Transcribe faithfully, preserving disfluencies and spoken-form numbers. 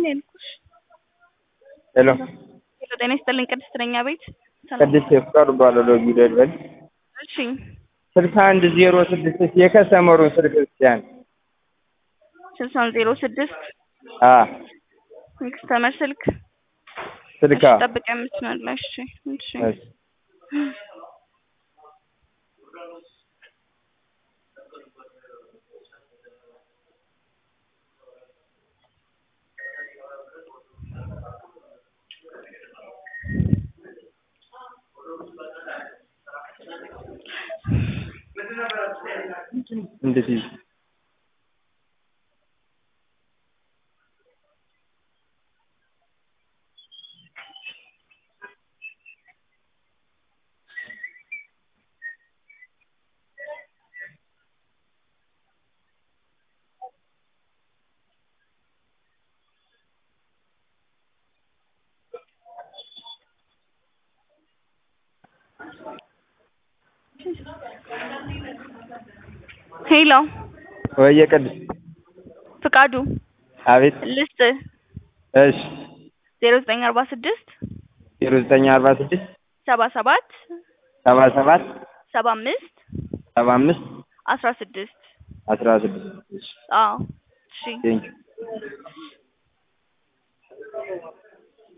ያልኩሽ። ሄሎ ሄሎ ጤና ይስጥልኝ ቅድስት ነኝ ቤት ቅድስት ፍቃዱ እባላለሁ ጊደልበል እሺ ስልሳ አንድ ዜሮ ስድስት የከሰመሩን ስልክ ክርስቲያን ስልሳ አንድ ዜሮ ስድስት አ የከስተመር ስልክ ስልካ እሺ ጠብቅ የምትመለሽ እሺ እሺ እንደዚህ ሄሎ ወይ ቅድስት ፍቃዱ አቤት ልስጥ እሺ ዜሮ ዘጠኝ አርባ ስድስት ዜሮ ዘጠኝ አርባ ስድስት ሰባ ሰባት ሰባ ሰባት ሰባ አምስት ሰባ አምስት አስራ ስድስት አስራ ስድስት አዎ እሺ ቴንኪው